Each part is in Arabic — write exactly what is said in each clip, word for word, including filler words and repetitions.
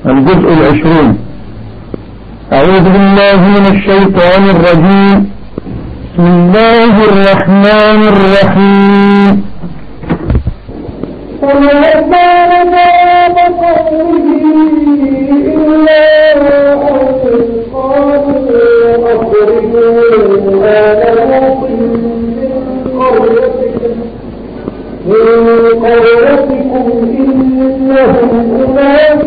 الجزء العشرون. أعوذ بالله من الشيطان الرجيم. بسم الله الرحمن الرحيم. وما كان جواب قومه إلا أن قالوا أخرجوا آل لوط من قريتكم إنهم أناس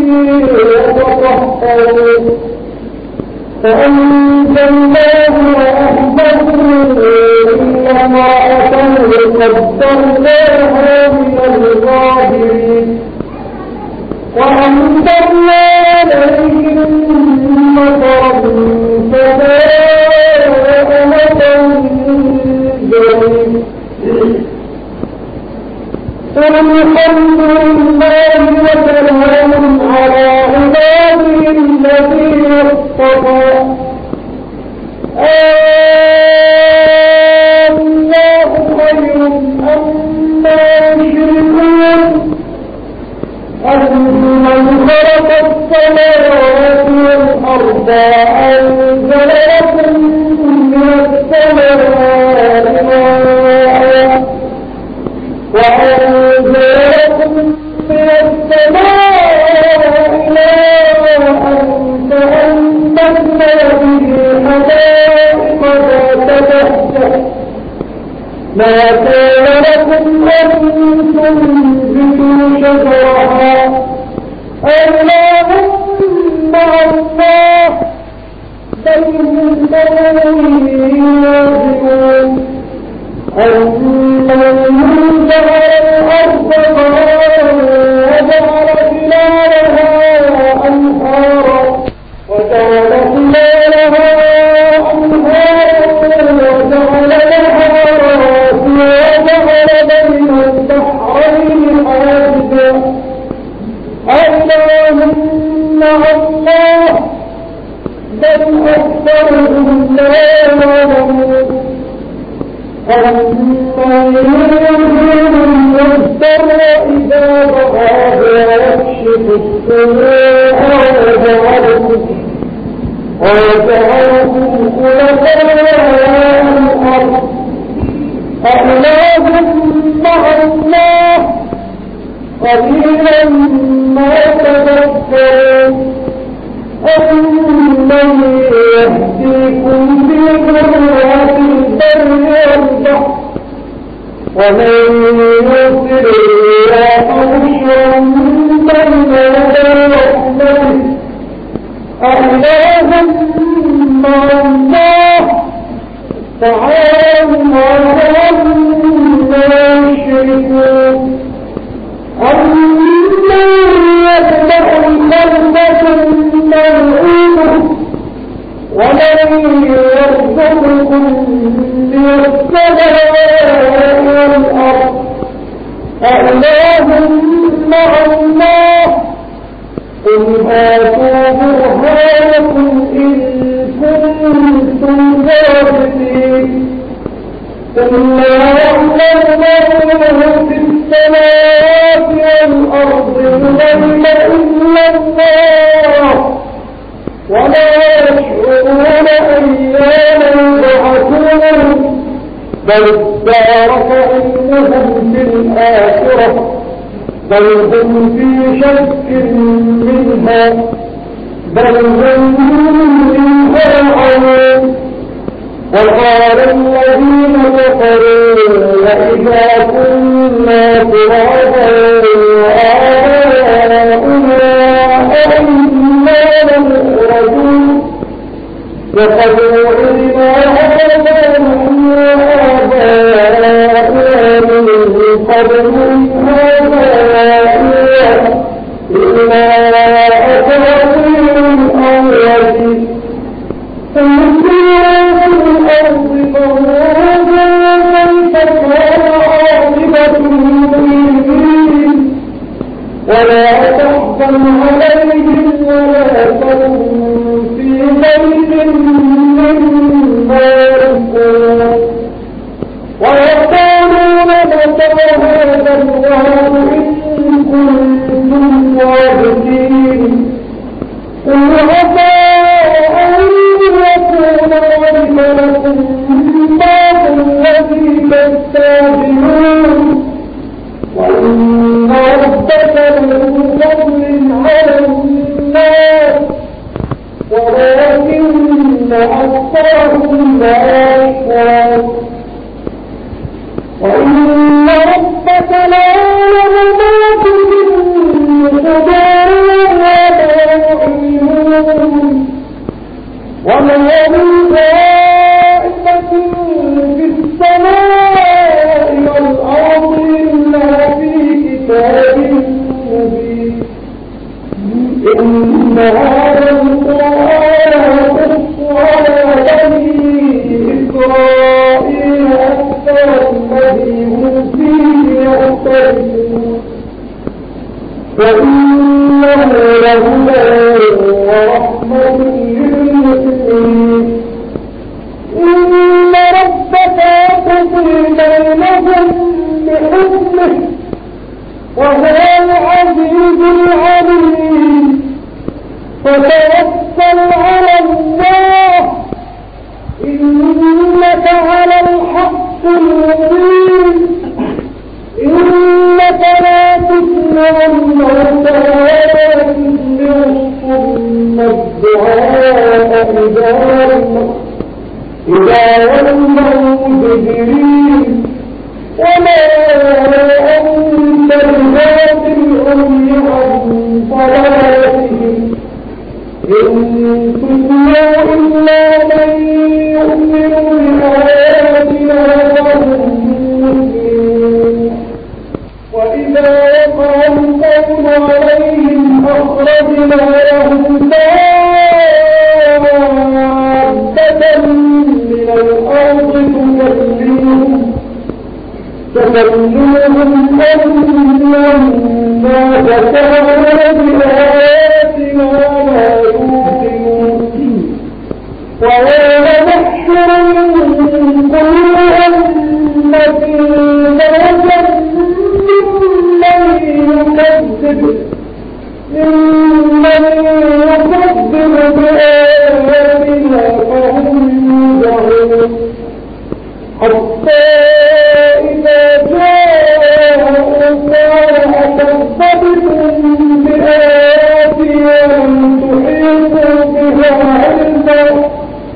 يتطهرون فأنجيناه وأهله إلا امرأته قدرناها من الغابرين وأمطرنا عليهم مطرا فساء مطر الجحيم. قل الحمد لله وسلام على عباده الذين اصطفى الله خير أما يشركون أمن خلق السماوات والأرض أنزل لكم من السماء ماء وأنزل لكم من السماء ماء فأنبتنا به حدائق ذات بهجة ما كان لكم أن تنبتوا شجرها أإله مع الله بل هم قوم يعدلون. أَمَّنْ جَعَلَ الْأَرْضَ قَرَارًا وَجَعَلَ خِلَالَهَا أَنْهَارًا وَجَعَلَ خِلَالَهَا أَنْهَارًا وَجَعَلَ لَهَا رَوَاسِيَ وَجَعَلَ بَيْنَ الْبَحْرَيْنِ حَاجِزًا أَإِلَٰهٌ مَّعَ اللَّهِ بَلْ أَكْثَرُهُمْ لَا يَعْلَمُونَ. أَمَّنْ يُجِيبُ الْمُضْطَرَّ إِذَا دَعَاهُ وَيَكْشِفُ السُّوءَ وَيَجْعَلُكُمْ خُلَفَاءَ الْأَرْضِ أَإِلَٰهٌ مَّعَ اللَّهِ قَلِيلًا مَا تَذَكَّرُونَ. أَمَّنْ يَهْدِيكُمْ فِي ظُلُمَاتِ الْبَرِّ وَالْبَحْرِ وَمَن يُرْسِلِ الرِّيَاحَ بُشْرًا بَيْنَ يَدَيْ رَحْمَتِهِ أَإِلَٰهٌ مَّعَ اللَّهِ تَعَالَى اللَّهُ عَمَّا يُشْرِكُونَ. أَمَّن يَبْدَأُ الْخَلْقَ ثُمَّ يُعِيدُهُ وَمَن يَرْزُقُكُم مِّنَ السَّمَاءِ وَالْأَرْضِ أَإِلَٰهٌ مَّعَ اللَّهِ قُلْ هَاتُوا بُرْهَانَكُمْ إِن كُنتُمْ صَادِقِينَ. قُلْ لَا يَعْلَمُ مَن فِي السَّمَاوَاتِ وَالْأَرْضِ الْغَيْبَ إِلَّا اللَّهُ وَلَا يَشْعُرُونَ أَيَّانَ يُبْعَثُونَ بَلِ ادَّارَكَ عِلْمُهُمْ فِي الْآخِرَةِ بَلْ هُمْ فِي شَكٍّ مِّنْهَا بَلْ هُم مِّنْهَا عَمُونَ. وَقَالَ الَّذِينَ كَفَرُوا أَإِذَا كُنَّا تُرَابًا وَآبَاؤُنَا أَإِنَّا لَمُخْرَجُونَ. لَقَدْ وُعِدْنَا هَٰذَا نَحْنُ وَآبَاؤُنَا مِن قَبْلُ إِنْ هَٰذَا إِلَّا أَسَاطِيرُ الْأَوَّلِينَ. قُلْ سِيرُوا فِي الْأَرْضِ فَانظُرُوا كَيْفَ كَانَ عَاقِبَةُ الْمُجْرِمِينَ. وَلَا تَحْزَنْ عَلَيْهِمْ وَلَا تَكُن فِي ضَيْقٍ مِّمَّا يَمْكُرُونَ. وَيَقُولُونَ مَتَىٰ هَٰذَا الْوَعْدُ إِن كُنتُمْ أكثرهم لا يشكرون وإن ربك ليعلم ما تكن صدورهم وما يعلمون وما من دابة في السماء والأرض إلا في كتاب مبين إن هذا القرآن يقص على بني إسرائيل أكثر الذي هم فيه يختلفون وإنه لهدى ورحمة للمسلمين إن ربك يقضي بينهم بحكمه وهو العزيز العليم فتوكل على الله إنك على الحق المبين إنك لا تسمع الموتى ولا تسمع الصم الدعاء إذا ولوا مدبرين وما أنت بهاد العمي عن ضلالتهم إن تسمع إلا من يؤمن بآياتنا وهم مسلمون وإذا وقع القول عليهم أخرجنا لهم دابة من الأرض تكلمهم تكلمهم أن الناس كانوا بآياتنا لا يوقنون ويوم نحشر من كل أمة موتا ممن يكذب ممن يكذب بآياتنا فهم يوزعون حتى إذا جاءوا قال أكذبتم بآياتي ولم تحيطوا بها علما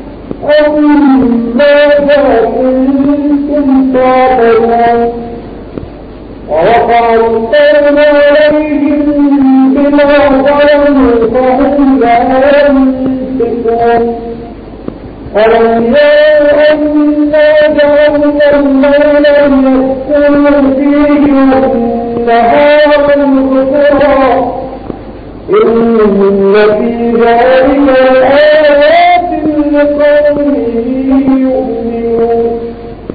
أم ماذا كنتم تعملون ووقع القول عليهم بما ظلموا فهم لا ينطقون ألم يروا أنا جعلنا الليل يسكن فيه والنهار مبصرا إن في ذلك لآيات لقوم يؤمنون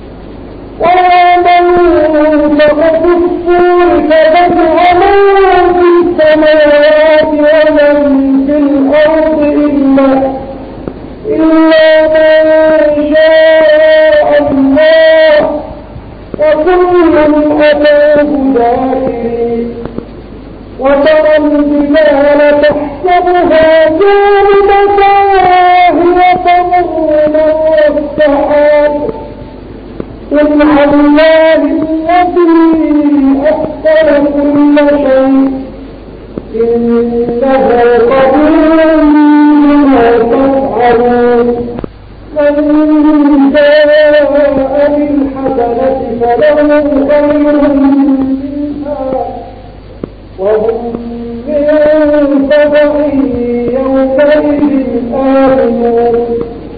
ونفخ في الصور ففزع من في السماوات ومن في الأرض إلا إلا من شاء الله وكل أتاه داخلين وترى الجبال تحسبها جامدة وهي تمر مر السحاب صنع الله الذي أتقن كل شيء إنه قدير بما تفعلون من جاء بالحسنة فله خير منها وهم من فزع يومئذ آمنون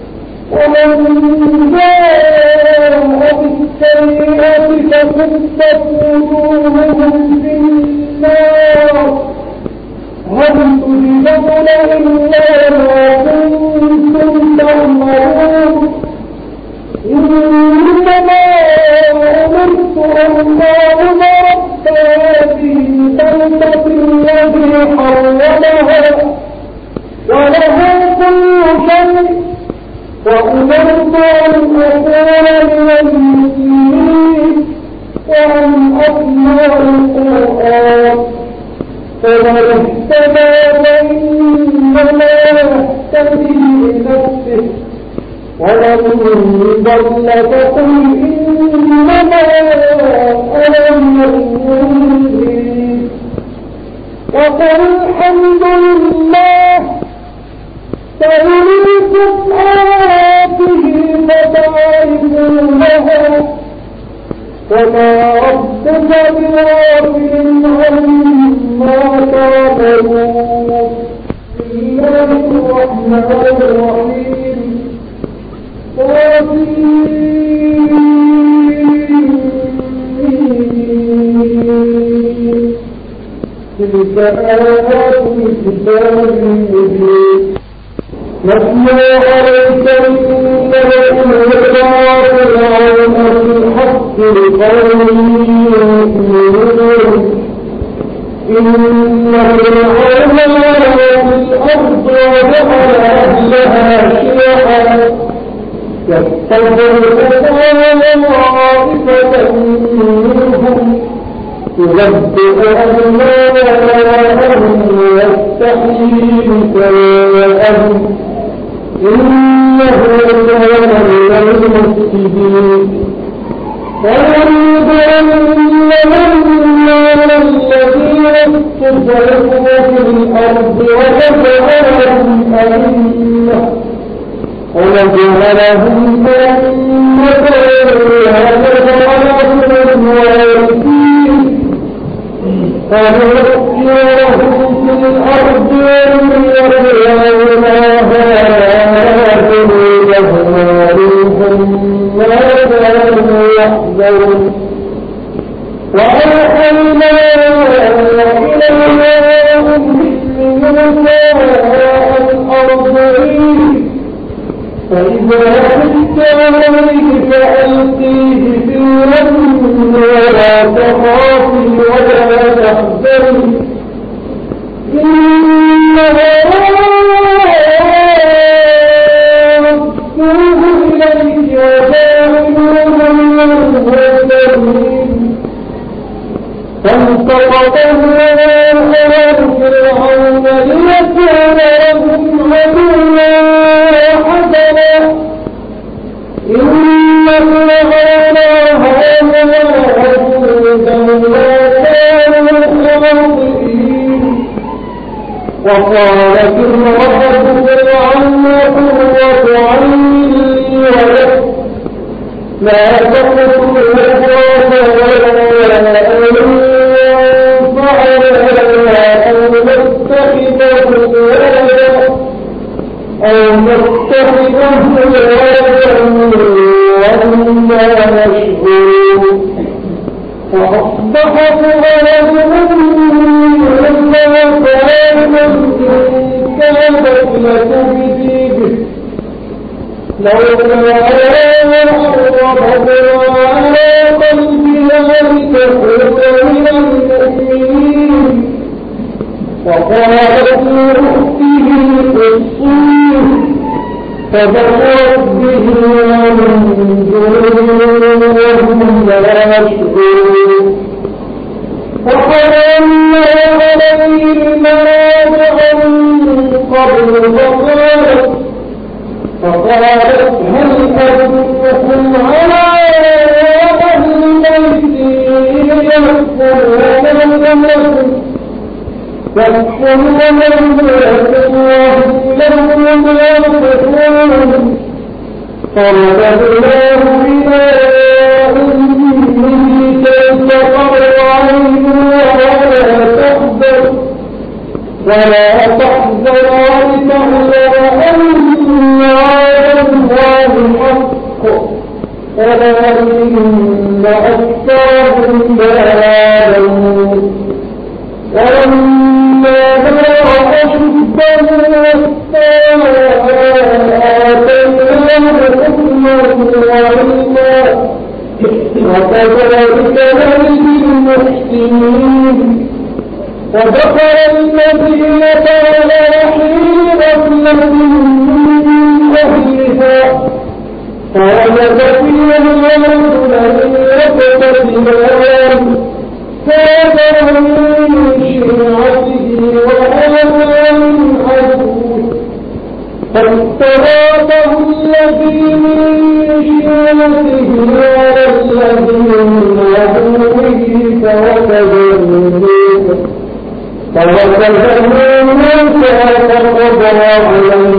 ومن جاء بالسيئة فكبت وجوههم في النار هل تجزون إلا ما كنتم تعملون إنما أمرت أن أعبد رب هذه البلدة الذي حرمها وله كل شيء وأمرت أن أكون من المسلمين وأن أسمع القرآن فمن اهتدى فإنما يهتدي لنفسه ومن ضل فقل إنما أنا من المنذرين وقل الحمد لله سأريكم آياتي وما ربك بغافل عما تعملون. بسم الله الرحمن الرحيم. تلك آيات الكتاب المبين نتلو عليك من نبأ فرعون بالحق لقوم يؤمنون. إن فرعون علا في الأرض وجعل أهلها شيعا يستضعف طائفة منهم يذبح أبناءهم ويستحيي نساءهم إنه كان من المفسدين. ويريدون الذين استضعفوا في الأرض وجعلهم أئمة ونجعلهم أئمة ويجعلهم الوارثين ونذكرهم في الأرض ونريناها جنودهم ونريهم ما كانوا يحذرون. وأوحينا إليهم مثل موسى الأرضين فإذا خفت عليه فألقيه في اليم ولا تخافي ولا تحزني إنها رسوله إليك وجاعلوه من المرسلين. فانتقمه آل فرعون ليكون لهم عدوا حسنا إن فرعون وهامان وجنودا لا كانوا خاطئين. وقالت امرأة فرعون قرة عين لي ولك لا تقتلوه عسى أن ينفعنا أو نتخذه ولدا أو نتخذه ولدا وإنا نشكر. فأصبح فؤاد مما كان إن كانت لتبدي به لولا ربطنا على قلبها لتكون من المؤمنين. وقالت لأخته قصيه فبصرت به عن وهم لا يشعرون. وحرمنا عليه المراجع من قبل فقالت فقالت هل أدلكم على أهل بيت يكفرون لكم يكفرون لكم وهم له ناصحون. فرددناه إلى أمه كي تقر عينها ولا تحزن ولا تحزن ولتعلم أن وعد الله حق ولكن أكثرهم لا يعلمون. ولما بلغ أشده آتيناه حكما وعلما وكذلك نجزي المحسنين. ودخل المدينة على حين له من أهلها فوجد فيها رجلين يقتتلان هذا من شيعته وهذا من عدوه فاستغاثه الذي من شيعته على الذي من عدوه فوكزه فوكزه موسى فقضى عليه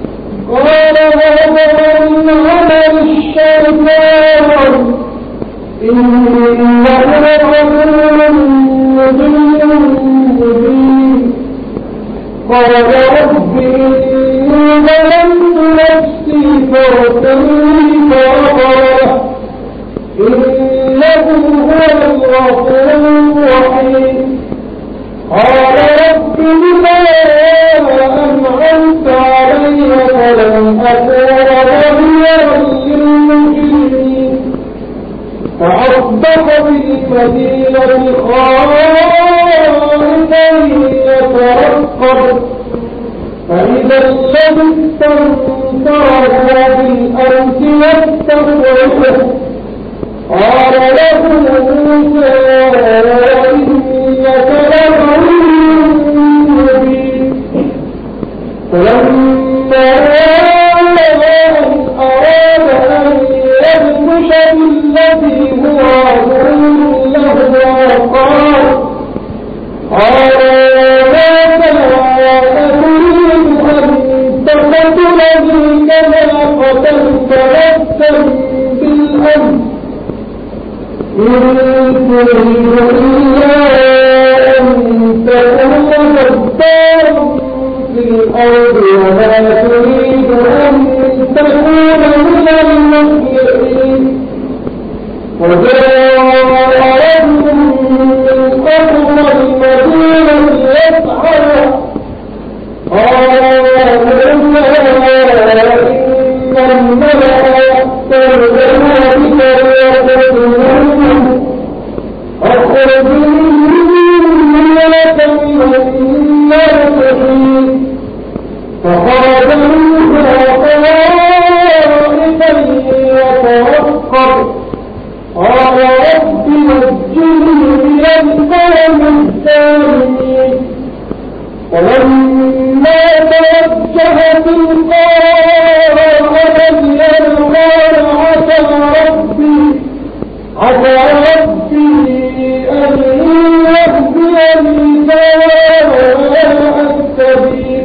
قال هذا من عمل الشيطان إنه رسول مبين قال رب إني ظلمت نفسي فاغفر لي فغفر إنه هو الغفور الرحيم قال رب بما أنعمت علي فلن أكون ظهيرا للمجرمين فأصبح بالمدينة خائفا يترقب فإذا الذي استنصره بالأمس يستصرخه قال له موسى إنك لغوي مبين فلما أراد أن يبطش بالذي هو عدو له قال قال لا تريد أن تقتلني كما قتلت نفسا بالأمس إن تريد إلا أن تكون جبارا في الأرض وما تريد أن تكون من المصلحين وجاء رجل من أقصى المدينة يسعى قال موسى إن الملأ يأتوننا بك ويقتلونك أخرجني لك من النار فخرج موسى خائفا يترقب قال رب نجني من القوم الظالمين ولما توجه تلقاء مدين قال عسى ربي عسى ربي أن يهديني سواء السبيل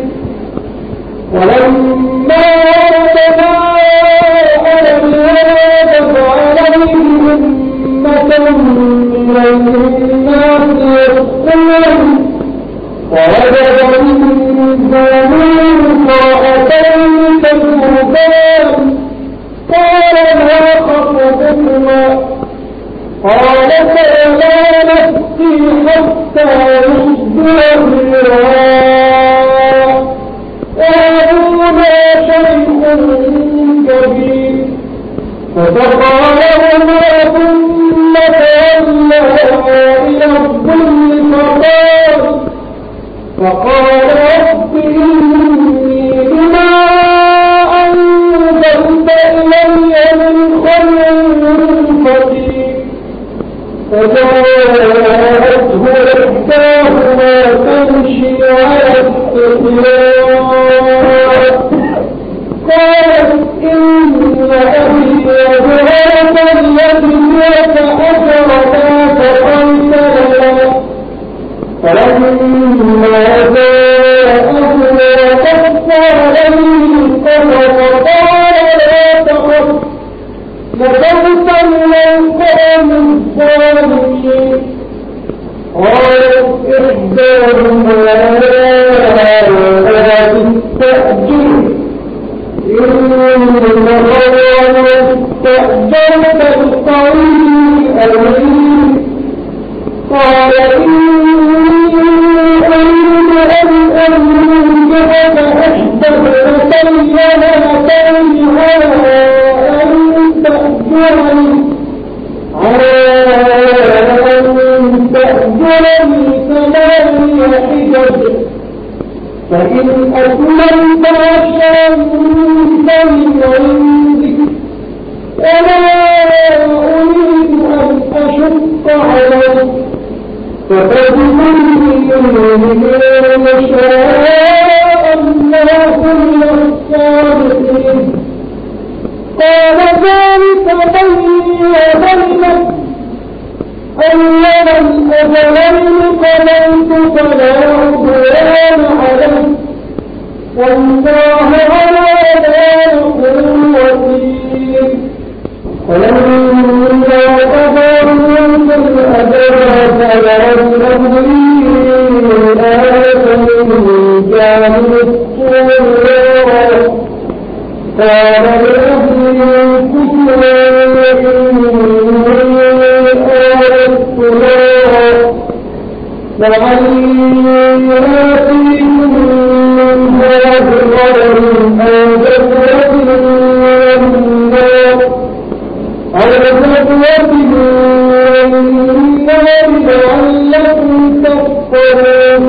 ولما ورد ماء الجنة عليهم أمة من الناس يسقون ووجد من دونهم امرأتين تذودان قال ما خطبكما قالتا لا نسقي حتى يصدر الرعاء وأبونا شيخ كبير فسقى لهما ثم تولى إلى الظل فقال فقال رب إني بما أنزلت إلي من خير فقير فجاءته إحداهما تمشي على استحياء قالت إن أبي يبغاك الذي يتأثر ما فقلت لنا فلما جاءه وقف عليه القمر قال لا تخف نجوت من القوم الظالمين قالت إحداهما استأجر إن خير استأجرت القوي الأمين قال إني أريد أن أنجبك أحدث رسينا تنهى أن تأجرني على أن تأجرني ثماني حجج فإن أتممت عشرا فمن عندك ولا أريد أن أشق عليك فتجدني من شاء الله من الصالحين قال ذلك بيني وبينك أنما الأجلين قضيت فلا عدوان عليه والله على ذلك وكيل فلما قضى قال لأهلهم كثوا إني آلست نارا لعلي آتيكم منها بقدر أو جذوة من النار أو جذوة من النار لعلكم تفطرون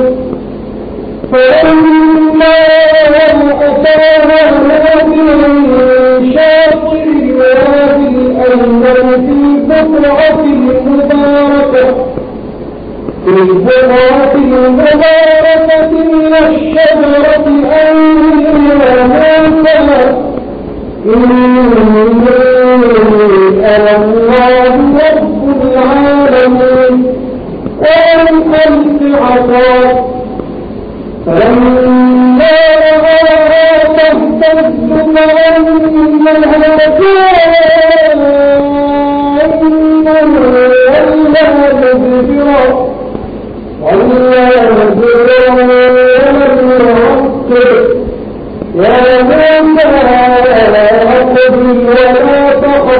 فلما أتاها هذه شاطئ الوادي الأيمن في البقعة المباركة في البقعة المباركة من الشجرة أن يا موسى إني أنا الله رب العالمين وألقيت عصاك فلما رآها تهتز كأنها جان ولا مدبرا ولا مدبرا ولم يعقب يا موسى أقبل ولا تخف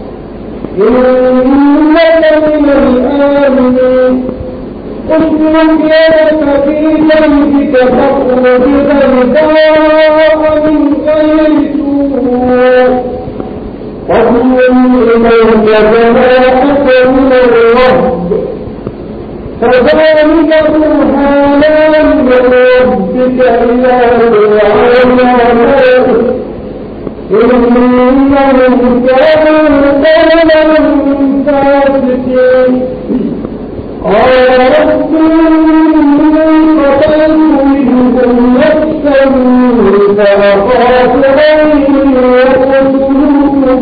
إنك من الآمنين اسلك يدك في جيبك فاخرج بيضاء من غير سوء واضمم إليك جناحك من الرهب فذلك برهانان من ربك إلى فرعون وملئه إنهم كانوا قوما فاسقين قال رب إني قتلت منهم نفسا فأخاف أن يقتلون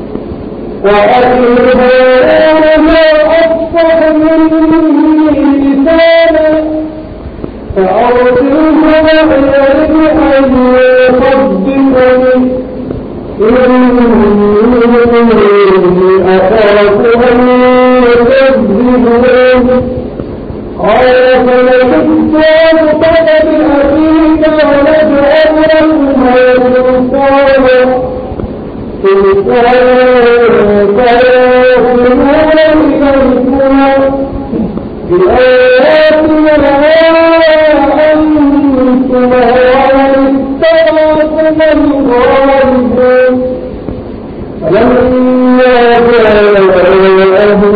وأخي هارون أفصح مني لسانا فأرسله معي أن يصدقني إني أخاف أن يكذبون قال فلبثت فقد أخيك ونجعل لكما سلطانا سلطانا فيصلون إليكما بآياتنا أنتما ومن اتبعكما الغالبون فلما جاءهم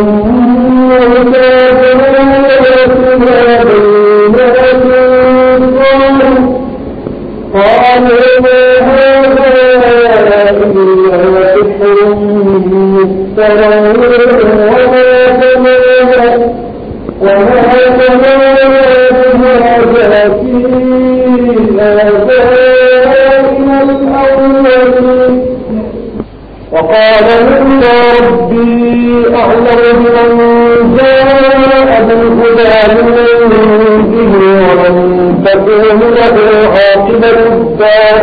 قالوا ما هذا إلا سحر مفترى وما سمعنا وما سمعنا بهذا في آبائنا الأولين وقال موسى ربي أعلم بمن جاء بالهدى من عنده ومن تكون له عاقبة الدار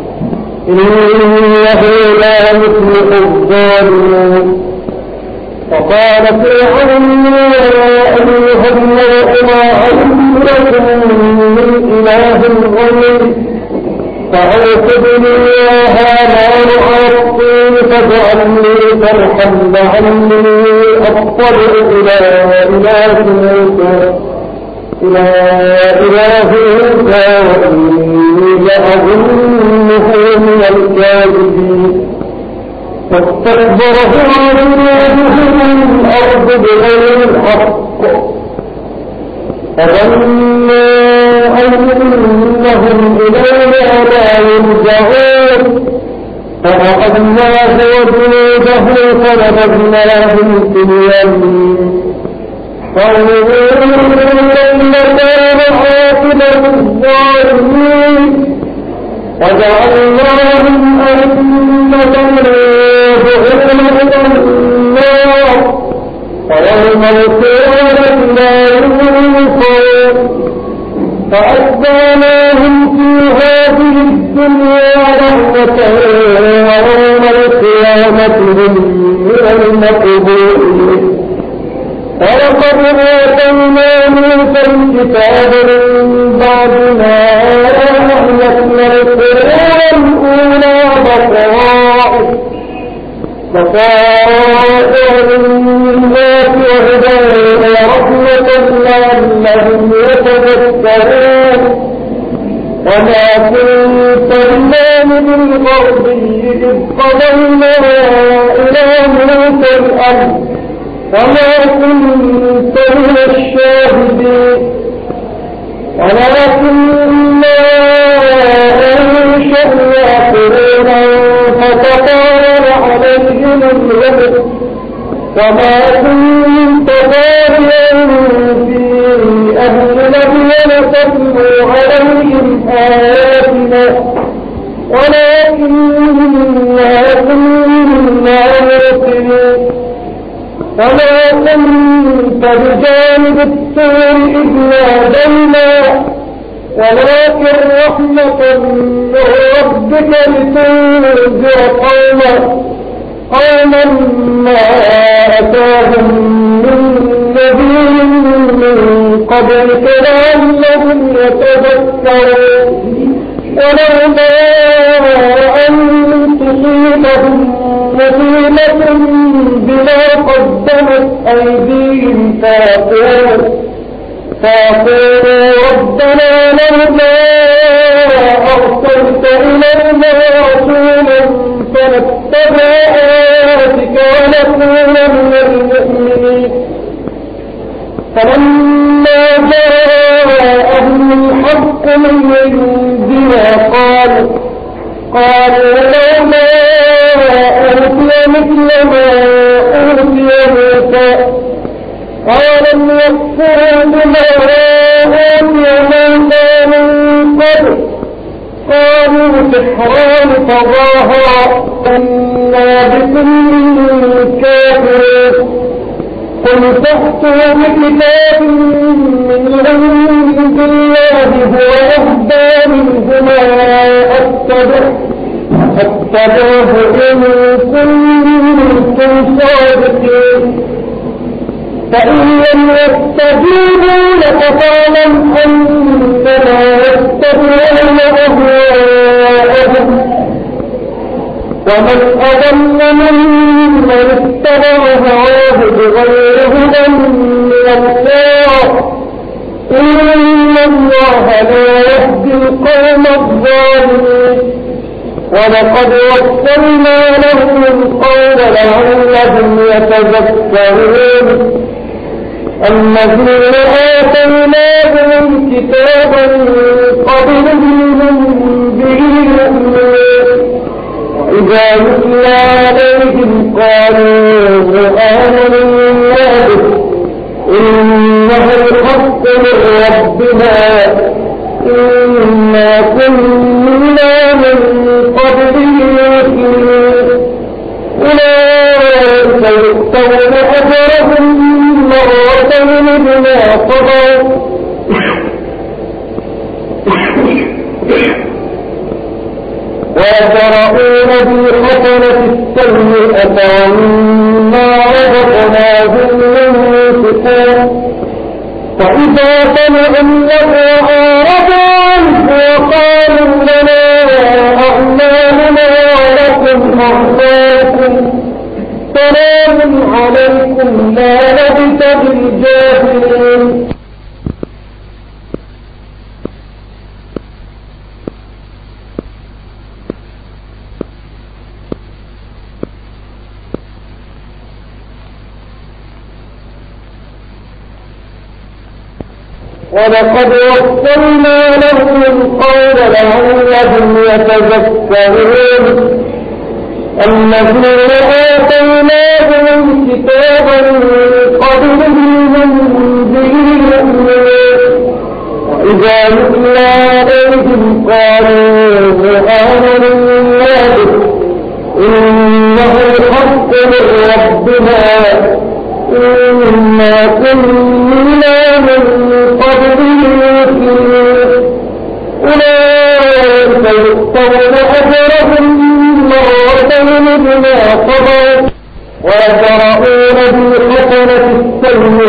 إنه لا يفلح الظالمون وقال فرعون يا أيها الملأ ما علمت لكم من إله غيري فأوقد لي يا هامان على الطين فاجعلني صرحا لعلي أطلع إلى إله موسى إلى إله موسى وإني لأظنه من الكاذبين فاستكبر فرعون من الأرض بغير الحق فظنوا أنهم إلينا لا يرجعون فأخذناه وجنوده فنبذناهم في اليم فانظر كيف كان عاقبة الظالمين وجعلناهم أئمة يدعون إلى النار ويوم القيامة لا ينصرون فأتبعناهم في هذه الدنيا رحمة ويوم القيامة هم من المقبولين ولقد آتينا موسى الكتاب من بعد ما أهلكنا القرون الأولى بصائر بصائر للناس وهدى ورحمة لعلهم يتذكرون وما كنت بجانب الغربي إذ قضينا إلى موسى الأمر وما كنت من الشاهدين ولكننا أنشأنا قرونا فتطاول عليهم العمر وما كنت ضاريا في أهل مدين تتلو عليهم آياتنا ولكننا كنا مرسلين وما كنت بجانب الطور إذ نادينا ولكن رحمة من ربك لتنذر قوما قوما ما أتاهم من نذير من قبلك لعلهم يتذكرون ولولا أن تصيبهم مصيبة بما قدمت أيديهم فيقولوا فيقولوا ربنا لولا أرسلت إلينا رسولا فنتبع آياتك ونكون من المؤمنين فلما جاءهم الحق من عندنا قالوا قالوا لولا أوتي مثل ما أوتي موسى أولم يكفروا بما أوتي موسى من قبل قالوا سحران تظاهرا إنا بكل كافرون قل فأتوا بكتاب من عند الله هو أهدى منهما أتبعه أتبعه إن كنتم صادقين فإن لم يستجيبوا لك فاعلم أنما يتبعون أهواءهم ومن أضل ممن اتبع هواه بغير هدى من الله إن الله لا يهدي القوم الظالمين ولقد وصلنا لهم القول لعلهم يتذكرون الذين آتيناهم كتابا قبله هم به يؤمنون وإذا يتلى عليهم قالوا آمنا به إنه الحق من ربنا إنا كنا من قبله مسلمين أولئك يؤتون أجرهم مرتين بما صبروا ويدرؤون بالحسنة السيئة ومما رزقناهم ينفقون فإذا سمعوا اللغو أعرضوا عنه وقالوا لنا أعمالنا ولكم أعمالكم سلام عليكم لا نبتغي الجاهلين ولقد وصلنا لهم القول لعلهم يتذكرون الذين آتيناهم كتابا قبله هم به يؤمنون وإذا يتلى عليهم قالوا آمنا به إنه الحق من ربنا إنا كنا من قبله مسلمين أولئك يؤتون أجرهم مرتين بما صبروا ويدرؤون بالحسنة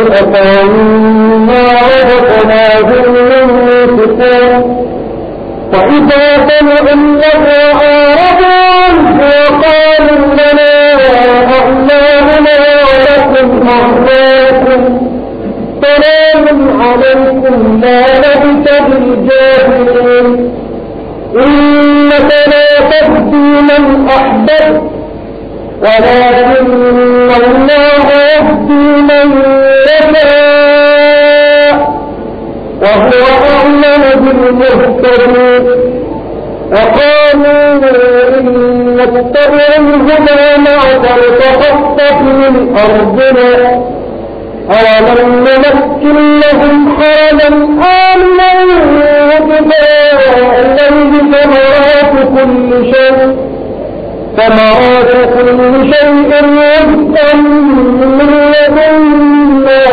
السيئة ومما رزقناهم ينفقون وإذا سمعوا اللغو أعرضوا عنه وقالوا لنا أعمالنا ولكم أعمالكم سلام عليكم لا نبتغي الجاهلين إنك لا تهدي من أحببت ولكن الله يهدي من يشاء وهو أعلم بالمهتدين وقالوا إن نتبع الهدى معك لتخطف من أرضنا أولم نمكن لهم حرما آمنا يجبى إليه ثمرات كل شيء ثمرات كل شيء رزقا من لدنا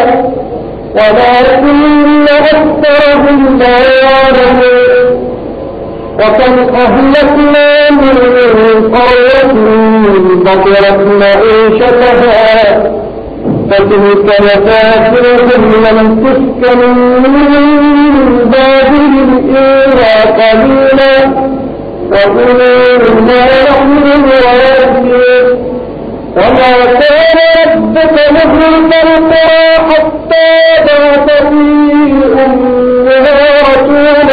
ولكن أكثرهم لا يعلمون وكم أهلكنا من قرية بطرت معيشتها فتلك مفاتنهم لم تسكن من بعدهم إلا قليلا وكنا نحن الوارثين وما كان ربك مهلك القرى حتى بعث في أمها رسولا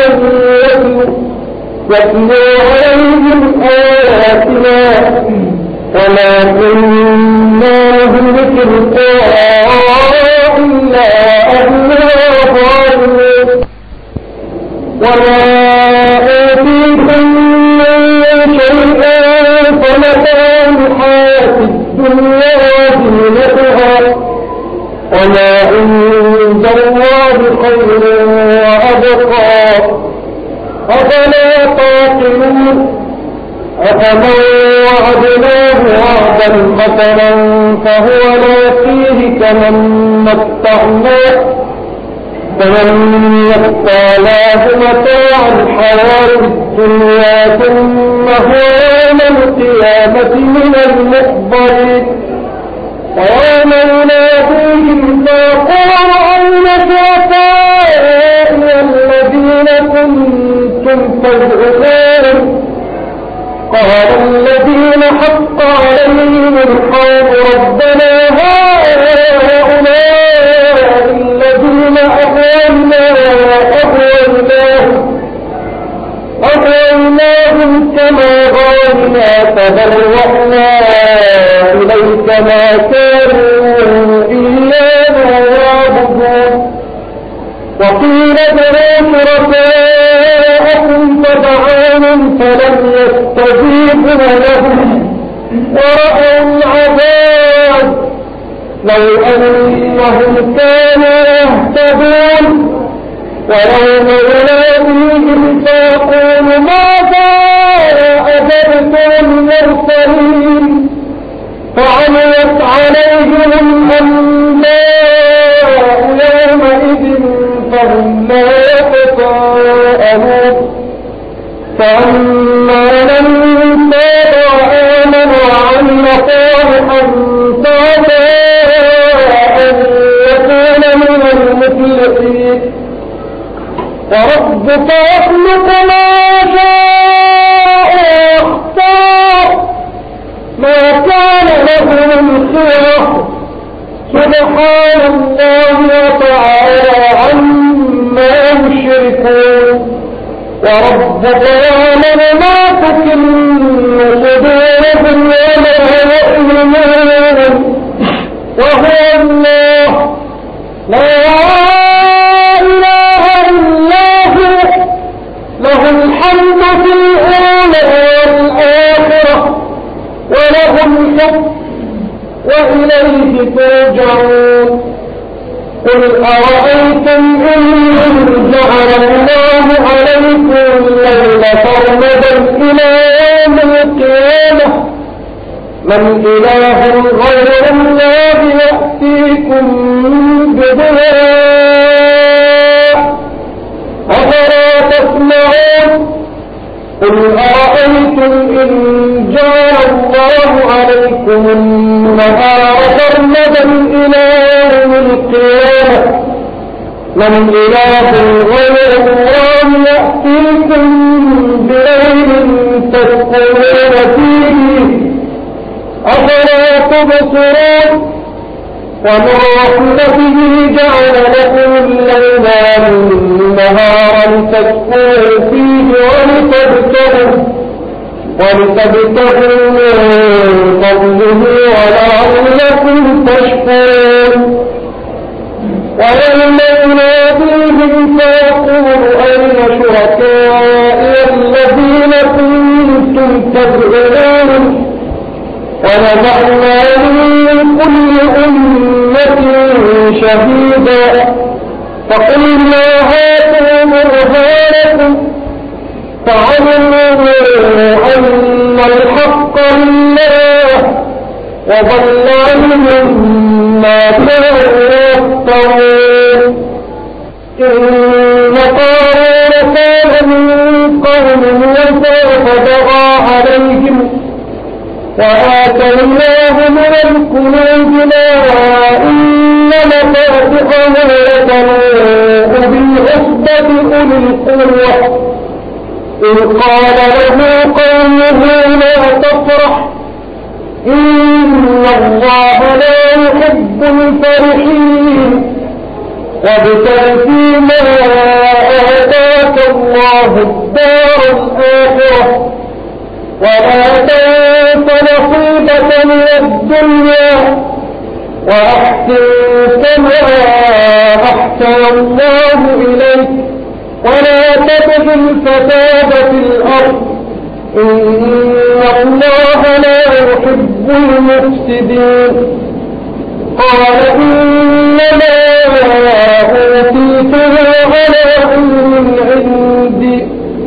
يتلو عليهم آياتنا وما كنا نهلك القرى إلا أهلها ظالمون وما أوتيتم من شيء فمتاع الحياة الدنيا وزينتها وما عند الله خير وأبقى أفلا تعقلون أفمن وعدناه وعدا حسنا فهو لاقيه كمن متعناه فمن يتعناه متاع الحياة الدنيا ثم هو يوم القيامة من المحضرين ويوم يناديهم فيقول أين شركائي الذين كنتم تزعمون قال الذين حق عليهم القول ربنا هؤلاء الذين أغوينا وأغويناهم أغويناهم كما غوينا تبرأنا إليك ما كانوا إيانا يعبدون وقيل ادعوا شركاءكم فدعوهم فلم يستجيبوا لهم ورأوا العذاب لو أنهم كانوا يهتدون ويوم يناديهم فيقول ماذا أجبتم المرسلين فعميت عليهم الأنباء يومئذ فهم لا يتساءلون فأما من تاب وآمن وعمل صالحا فعسى أن يكون من المفلحين وربك يخلق ما يشاء ويختار ما كان لهم الخيرة سبحان الله وتعالى عما يشركون وربك يعلم ما تكن صدورهم وما يعلمون وهو الله لا إله إلا هو له الحمد في الأولى والآخرة وله الحكم وإليه ترجعون قل أرأيتم إن جعل الله عليكم الليل سرمدا إلى يوم القيامة من إله غير الله يأتيكم بضياء أفلا تسمعون قل أرأيتم إن جعل الله عليكم النهار سرمدا إلى يوم القيامة من إله غير الله يأتيكم بليل تسكنون فيه أفلا تبصرون ومن رحمته جعل لكم الليل والنهار لتسكنوا فيه ولتبتغوا ولتبتغوا من فضله ولعلكم تشكرون ويوم يناديهم فيقول أين شركائي الذين كنتم تدعون ونزعنا من كل أمة شهيدا فقلنا هاتوا برهانكم فعلموا أن الحق لله وضل عنهم ما كانوا يفترون إن قارون كان من قوم موسى فبغى عليهم وآتيناه من الكنوز ما إن مفاتحه لتنوء بالعصبة أولي القوة إذ قال له قومه لا تفرح إن الله لا يحب الفرحين وابتغ فيما آتاك الله الدار الآخرة ولا تنس نصيبك من الدنيا وأحسن كما أحسن الله إليك ولا تبغ الفساد في الأرض إن الله لا يحب المفسدين قال إنما أوتيته على علم عندي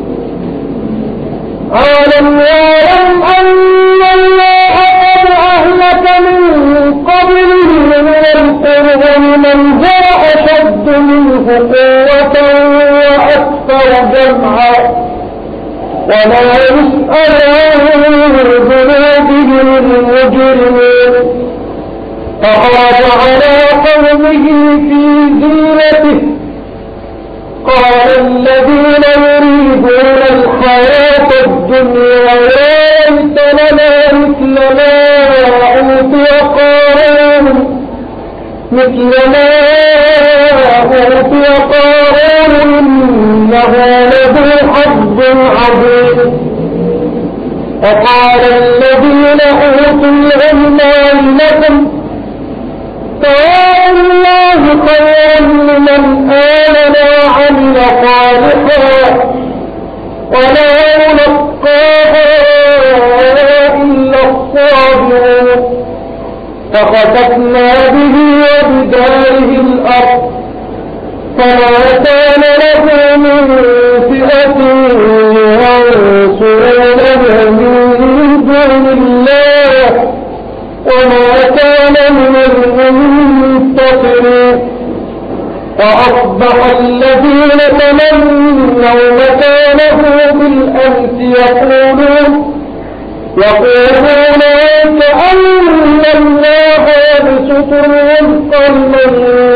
أولم يعلم أن الله قد أهلك من قبله من القرون من هو أشد منه قوة وأكثر جمعا ولا يسأل عن ذنوبهم المجرمون فخرج على قومه في زينته قال الذين يريدون الحياة الدنيا يا ليت لنا مثل ما أوتي قارون مثل ما أوتي قارون إنه له حظ عظيم وقال الذين أوتوا العلم لكم ثواب الله خير لمن آمن وعمل صالحا ولا يلقاها إلا الصابرون فخسفنا به وبداره الأرض فما كان له من فئة ينصرونه من دون الله وما كان من المنتصرين وأصبح الذين تمنوا مكانه بالأمس يقولون يقولون كأن الله يبسط الرزق لمن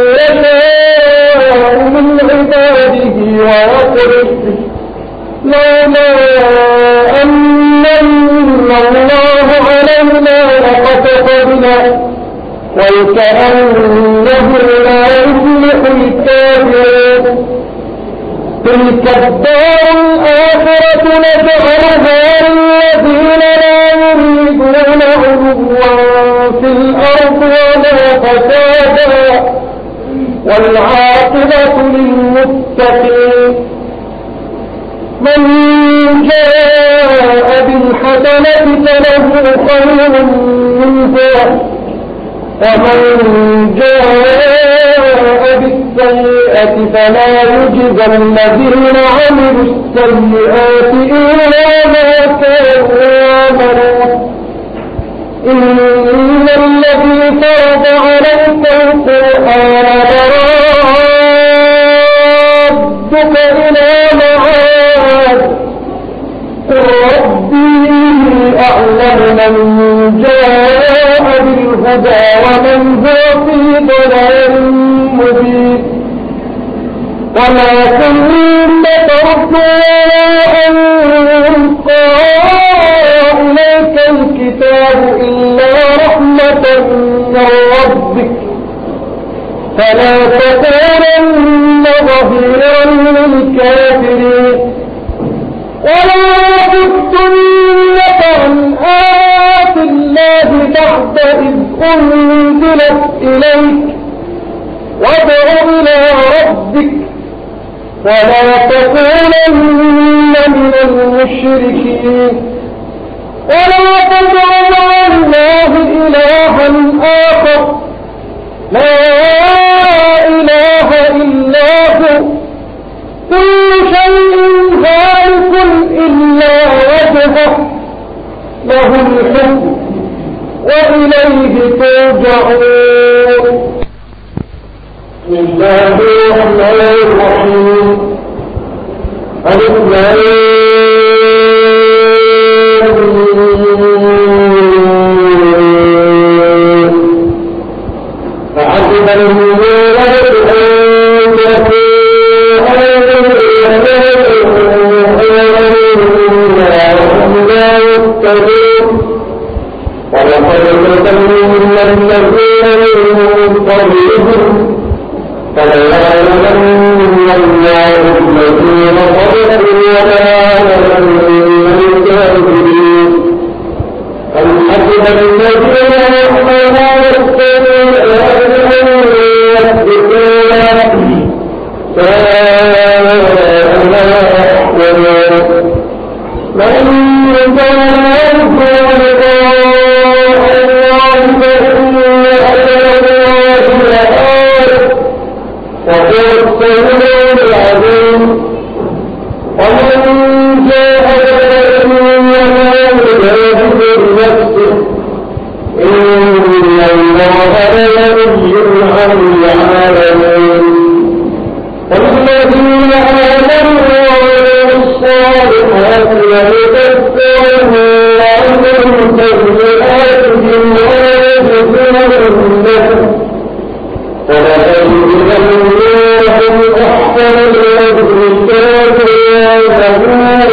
يشاء من عباده ويقدر لولا أن الله علينا لخسف بنا وكأنه لا يفلح الكافرون تلك الدار الآخرة نجعلها للذين لا يريدون علوا في الأرض ولا فسادا والعاقبة للمتقين من جاء بالحسنة فله خير منها ومن جاء بالسيئة فلا يجزى الذين عملوا السيئات إلا ما كانوا يعملون إن الذي فرض عليك القرآن لرادك إلى معاد قل ربي أعلم من جاء بالهدى ومن هو في ضلال مبين وما كنت ترجو أن يلقى إليك الكتاب إلا رحمة من ربك فلا تكونن ظهيرا للكافرين ولا تفتنك عن آيات الله بعد إذ أنزلت إليك وادع إلى ربك ولا تكونن من المشركين ولا تدع مع الله إلها آخر لا إله إلا هو كل شيء هالك إلا وجهه له الحكم وإليه ترجعون بسم الله الرحمن الرحيم ألف لام فحسب المؤمنون أن ولقد فتنا الذين من قبلهم فليعلمن الله الذين صدقوا وليعلمن الكاذبين أم حسب الذين يعملون السيئات أن يسبقونا ساء ما يحكمون من كان يرجو والسلام العظيم ومن جاء بالإيمان فليجد بنفسه إن الله لغني عن العالمين والذين آمنوا وعملوا الصالحات لنكفرن عنهم سيئاتهم ولنجزينهم ولنجزينهم أحسن الذي كانوا يعملون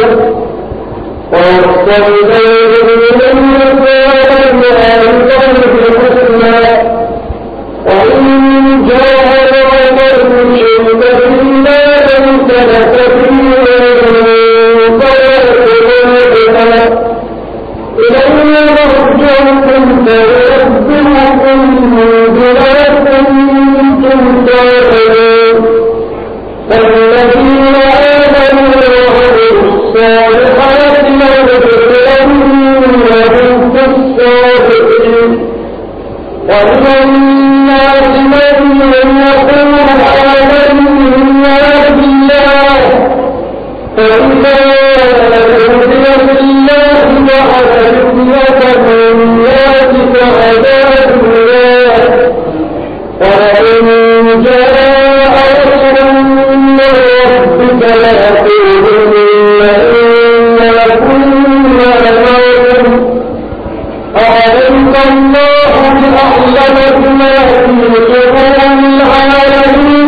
ويستغفرون لمن كان يعمل بالحسنى وإن جاهدوا فليشرك بالله ليس لك فيه طريقنا إليه مرجعكم فينبئكم بما كنتم تعملون فالذين آمنوا وعملوا الصالحات لندخلنهم في الصالحين ومن الناس من يقول آمنا بالله فإذا أوذي بالله بعد فتنة الناس كعذاب الله ولئن جاء فليقولن إنا كنا معكم أعلم الله بأعلم بما في صدور العالمين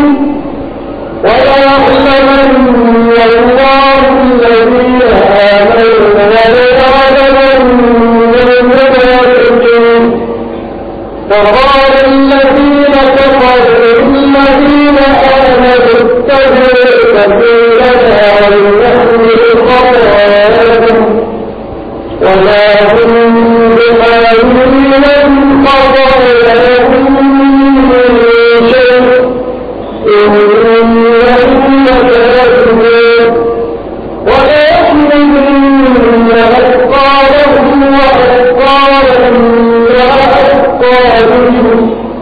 وليعلمن الله الذين آمنوا وليعلمن المنافقين فقال الذين كفروا للذين آمنوا اتبعوا سبيلنا ولنحمل خطاياهم وما هم بحاملين من خطاياهم من شيء إنهم لكاذبون وليحملن أثقالهم وأثقالا مع أثقالهم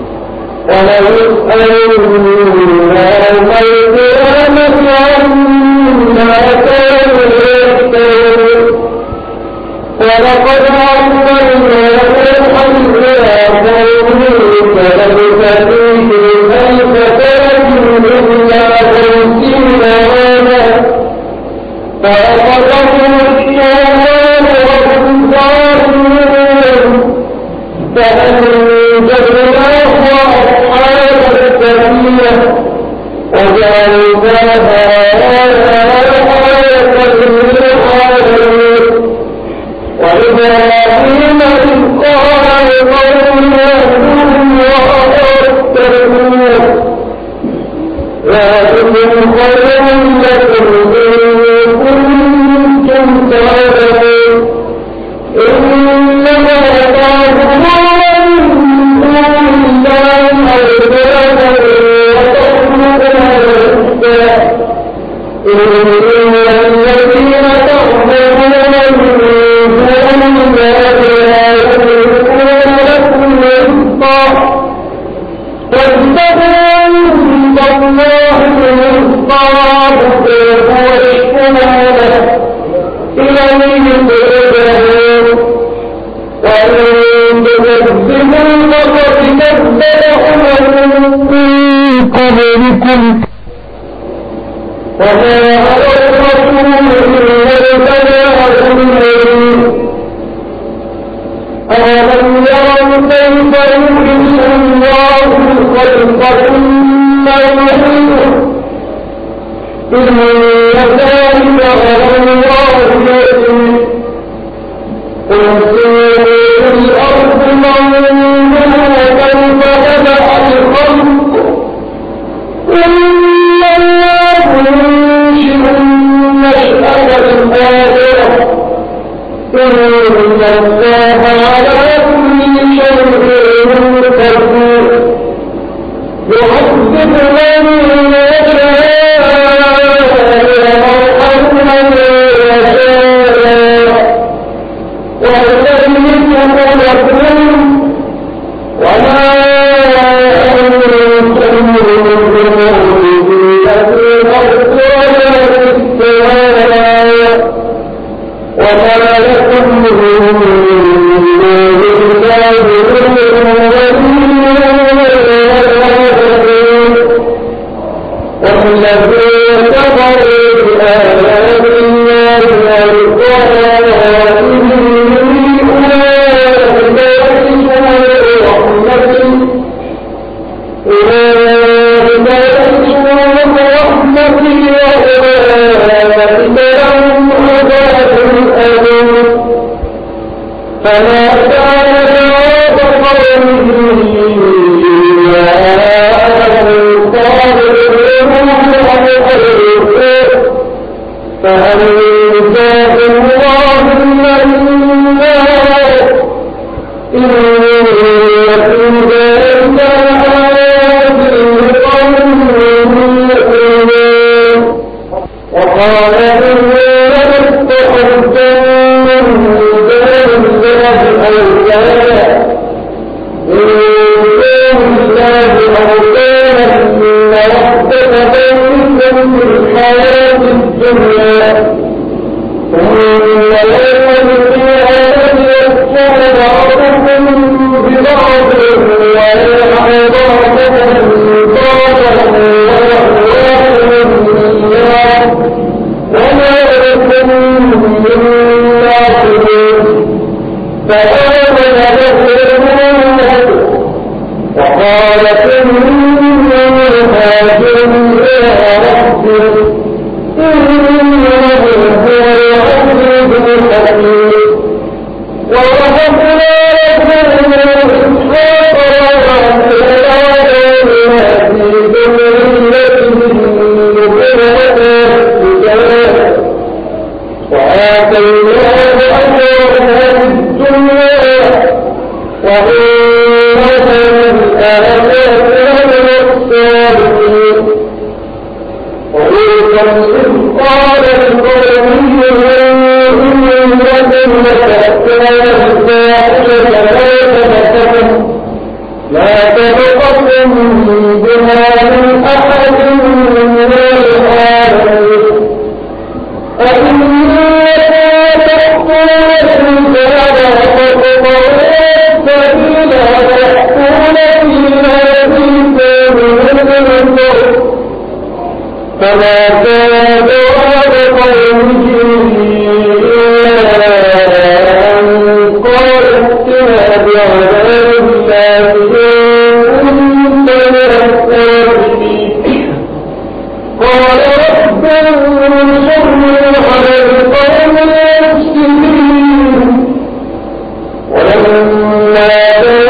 وليسألن يوم القيامة عما كانوا يفترون ولقد أرسلنا نوحا إلى قومه فلبث فيهم ألف سنة إلا خمسين عاما فأخذهم الطوفان وهم ظالمون فأنجيناه وأصحاب السفينة وجعلناها ولما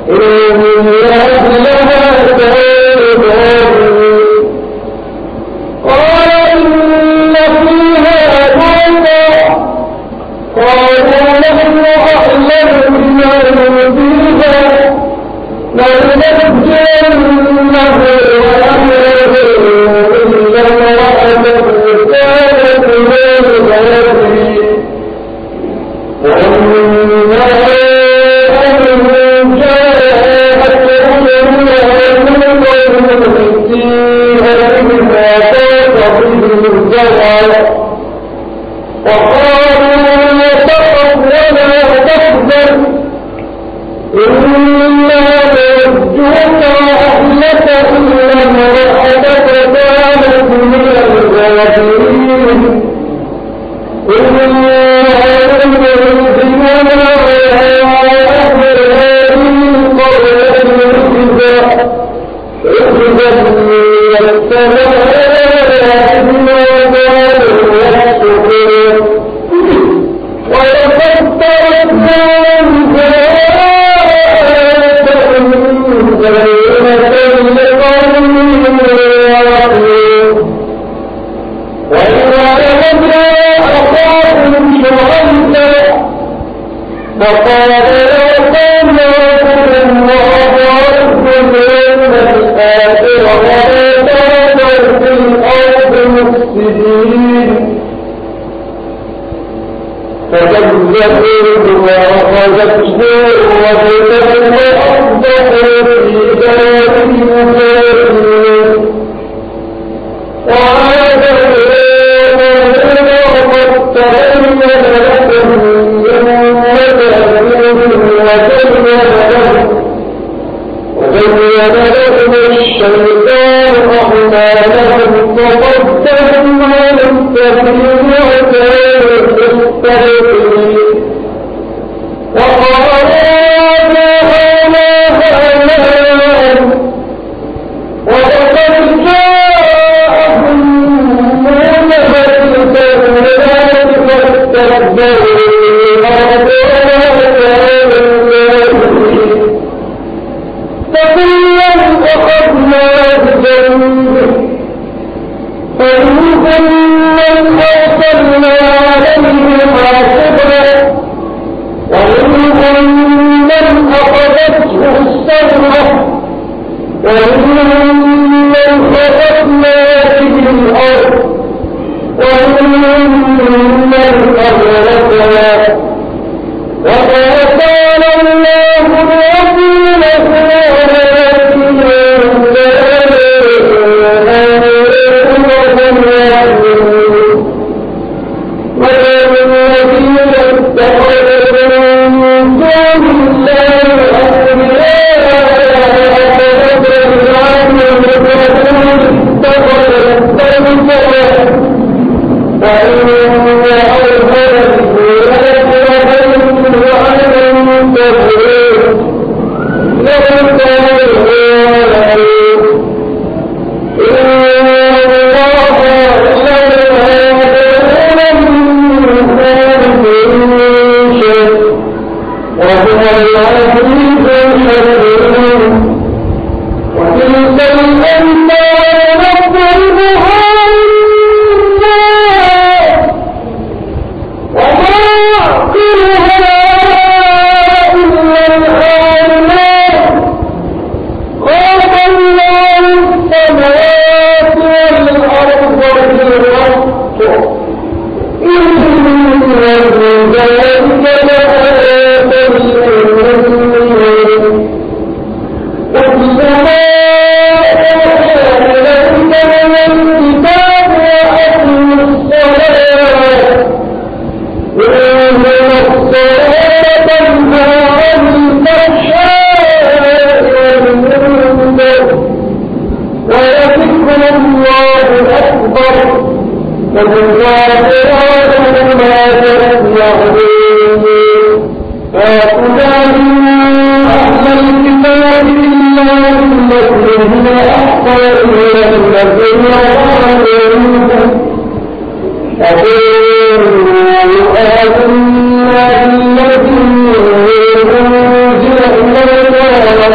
وَأَنَّ الَّذِي أُنزِلَ إِلَيْكَ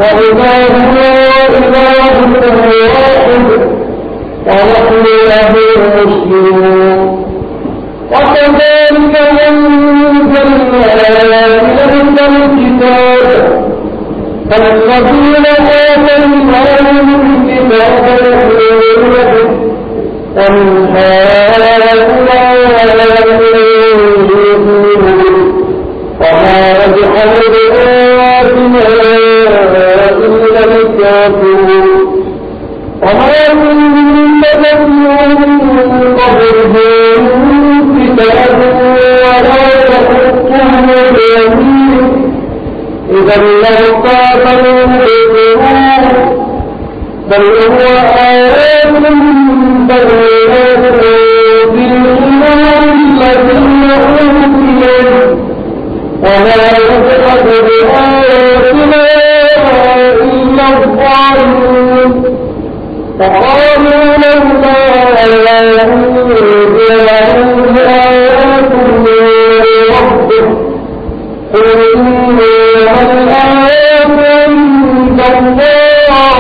وإلهنا إله واحد ونحن له مسلمون وكذلك أنزلنا إليك الكتاب فالذين آتيناهم الكتاب يؤمنون به ومن هؤلاء يؤمنون وما يجحد بآياتنا إلا الكافرون وما كنت تتلو من قبله كتاب ولا تخطه بيمينك إذا لارتابوا المؤمنون بل هو آيات بينات بالإيمان الذين أوتوا إليه وما يجحد بآياتنا إلا الظالمون فقالوا لولا أنزل عليه آيات من ربه قل إنما الآيات عند الله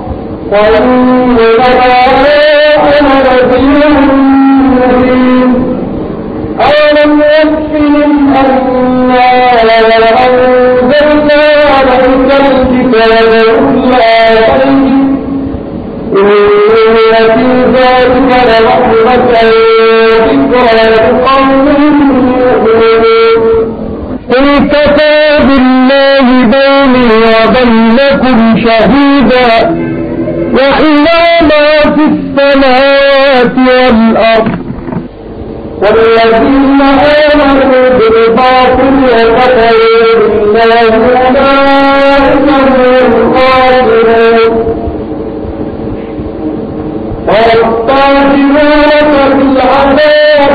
وإنما أنا نذير مبين أولم يكفهم أنا أنزلنا عليك الكتاب يتلى عليهم إن في ذلك لرحمة وذكرى لقوم يؤمنون قل كفى بالله بيني وبينكم شهيدا وإلى ما في السماوات والأرض والذين آمنوا بالباطل وكفروا بالله أولئك هم الخاسرون ويستعجلونك بالعذاب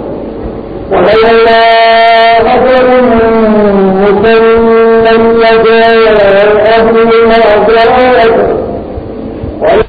ولولا أجل مسمى لجاءهم العذاب